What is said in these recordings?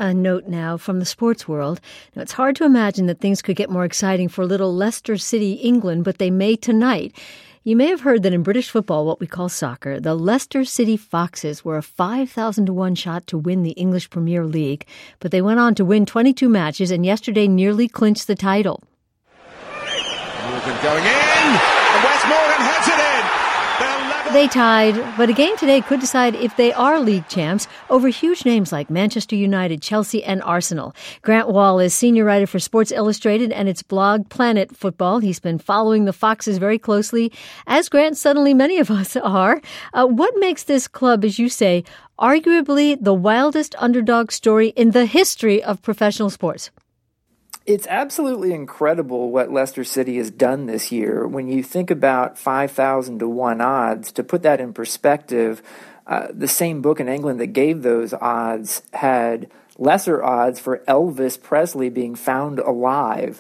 a note now from the sports world. Now, it's hard to imagine that things could get more exciting for little Leicester City, England, but they may tonight. You may have heard that in British football, what we call soccer, the Leicester City Foxes were a 5,000 to 1 shot to win the English Premier League, but they went on to win 22 matches and yesterday nearly clinched the title. Morgan going in, and Wes Morgan heads it in. They tied, but a game today could decide if they are league champs over huge names like Manchester United, Chelsea, and Arsenal. Grant Wahl is senior writer for Sports Illustrated and its blog Planet Football. He's been following the Foxes very closely, as Grant, suddenly many of us are. What makes this club, as you say, arguably the wildest underdog story in the history of professional sports? It's absolutely incredible what Leicester City has done this year. When you think about 5,000 to 1 odds, to put that in perspective, the same book in England that gave those odds had lesser odds for Elvis Presley being found alive.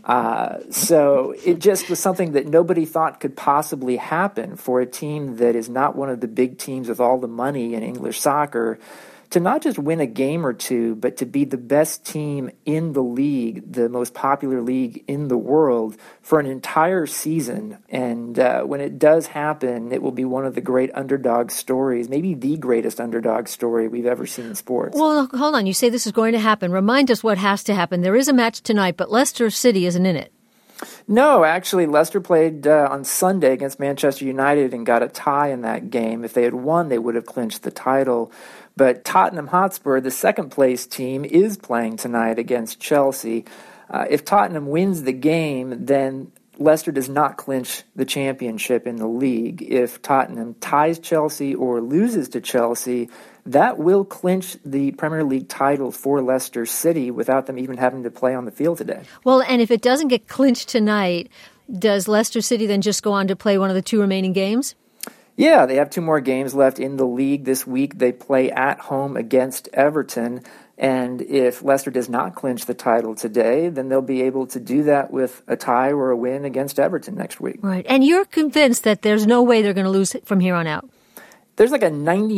So it just was something that nobody thought could possibly happen for a team that is not one of the big teams with all the money in English soccer, to not just win a game or two, but to be the best team in the league, the most popular league in the world, for an entire season. And when it does happen, it will be one of the great underdog stories, maybe the greatest underdog story we've ever seen in sports. Well, hold on. You say this is going to happen. Remind us what has to happen. There is a match tonight, but Leicester City isn't in it. No, actually, Leicester played on Sunday against Manchester United and got a tie in that game. If they had won, they would have clinched the title. But Tottenham Hotspur, the second-place team, is playing tonight against Chelsea. If Tottenham wins the game, then Leicester does not clinch the championship in the league. If Tottenham ties Chelsea or loses to Chelsea, that will clinch the Premier League title for Leicester City without them even having to play on the field today. Well, and if it doesn't get clinched tonight, does Leicester City then just go on to play one of the 2 remaining games? Yeah, they have 2 more games left in the league this week. They play at home against Everton. And if Leicester does not clinch the title today, then they'll be able to do that with a tie or a win against Everton next week. Right. And you're convinced that there's no way they're going to lose from here on out? There's like a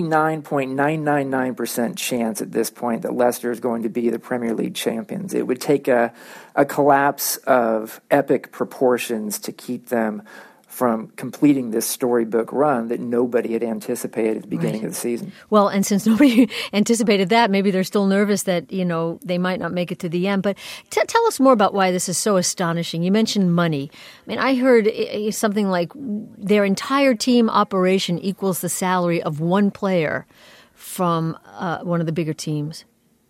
99.999% chance at this point that Leicester is going to be the Premier League champions. It would take a collapse of epic proportions to keep them from completing this storybook run that nobody had anticipated at the beginning of the season. Well, and since nobody anticipated that, maybe they're still nervous that, they might not make it to the end. But tell us more about why this is so astonishing. You mentioned money. I mean, I heard something like their entire team operation equals the salary of one player from one of the bigger teams.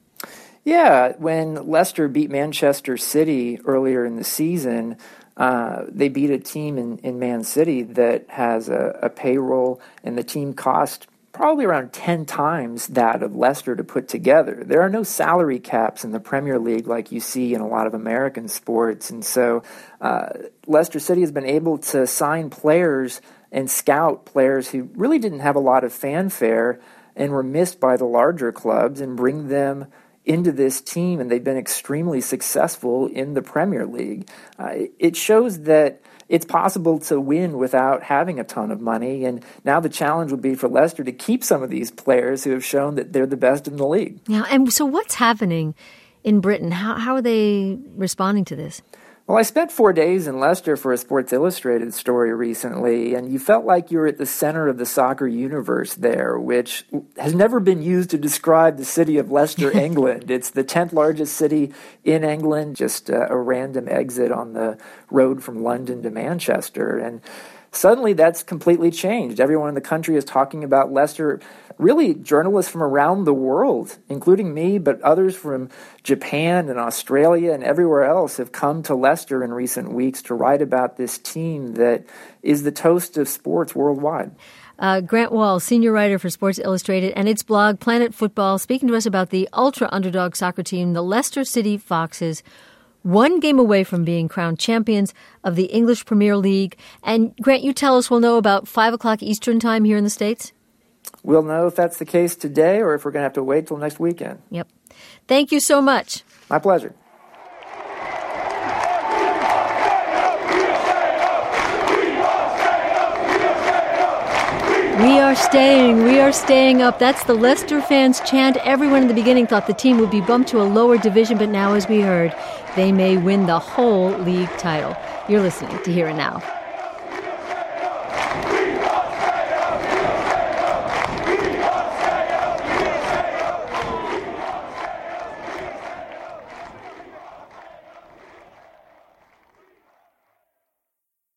Yeah, when Leicester beat Manchester City earlier in the season, they beat a team in Man City that has a payroll, and the team cost probably around 10 times that of Leicester to put together. There are no salary caps in the Premier League like you see in a lot of American sports, and so Leicester City has been able to sign players and scout players who really didn't have a lot of fanfare and were missed by the larger clubs and bring them into this team, and they've been extremely successful in the Premier League. It shows that it's possible to win without having a ton of money, and now the challenge would be for Leicester to keep some of these players who have shown that they're the best in the league. Yeah, and so what's happening in Britain? How are they responding to this? Well, I spent 4 days in Leicester for a Sports Illustrated story recently, and you felt like you were at the center of the soccer universe there, which has never been used to describe the city of Leicester, England. It's the 10th largest city in England, just a random exit on the road from London to Manchester. And suddenly that's completely changed. Everyone in the country is talking about Leicester. Really, journalists from around the world, including me, but others from Japan and Australia and everywhere else have come to Leicester in recent weeks to write about this team that is the toast of sports worldwide. Grant Wahl, senior writer for Sports Illustrated and its blog Planet Football, speaking to us about the ultra-underdog soccer team, the Leicester City Foxes, 1 game away from being crowned champions of the English Premier League. And Grant, you tell us we'll know about 5 o'clock Eastern time here in the States? We'll know if that's the case today or if we're going to have to wait till next weekend. Yep. Thank you so much. My pleasure. We are staying up. That's the Leicester fans' chant. Everyone in the beginning thought the team would be bumped to a lower division, but now, as we heard, they may win the whole league title. You're listening to Here and Now.